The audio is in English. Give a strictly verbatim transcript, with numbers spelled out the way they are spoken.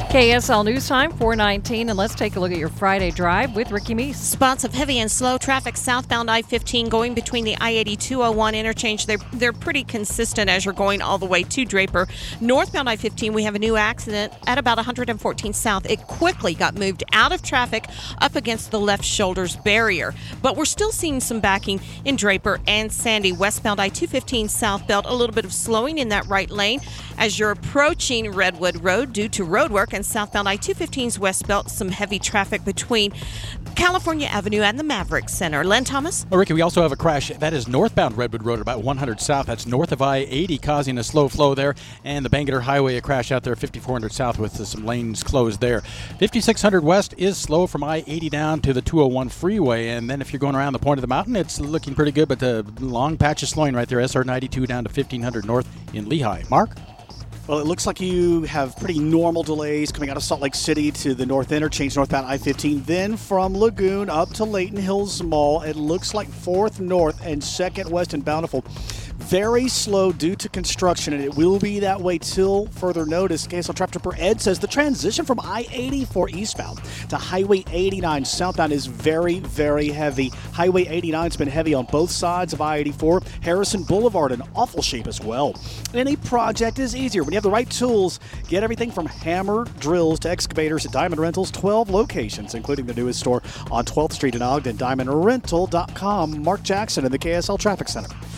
K S L News Time, four nineteen, and let's take a look at your Friday drive with Ricky Meese. Spots of heavy and slow traffic southbound I fifteen going between the I eighty two oh one interchange. They're, they're pretty consistent as you're going all the way to Draper. Northbound I fifteen, we have a new accident at about one fourteen South. It quickly got moved out of traffic up against the left shoulder's barrier. But we're still seeing some backing in Draper and Sandy. Westbound I two fifteen southbound, a little bit of slowing in that right lane as you're approaching Redwood Road due to road work. And southbound I two fifteen's westbound, some heavy traffic between California Avenue and the Maverick Center. Len Thomas? Well, Ricky, we also have a crash. That is northbound Redwood Road, about one hundred south. That's north of I eighty, causing a slow flow there. And the Bangerter Highway, a crash out there, fifty-four hundred south, with some lanes closed there. fifty-six hundred west is slow from I eighty down to the two oh one freeway. And then if you're going around the point of the mountain, it's looking pretty good. But the long patch is slowing right there. S R ninety-two down to fifteen hundred north in Lehigh. Mark? Well, it looks like you have pretty normal delays coming out of Salt Lake City to the north interchange, northbound I fifteen. Then from Lagoon up to Layton Hills Mall, it looks like fourth North and second West and Bountiful. Very slow due to construction, and it will be that way till further notice. K S L Traffic Trooper Ed says the transition from I eighty-four eastbound to Highway eighty-nine southbound is very, very heavy. Highway eighty-nine's been heavy on both sides of I eighty-four. Harrison Boulevard in awful shape as well. Any project is easier when you have the right tools. Get everything from hammer drills to excavators at Diamond Rentals. twelve locations, including the newest store on twelfth Street in Ogden. diamond rental dot com. Mark Jackson in the K S L Traffic Center.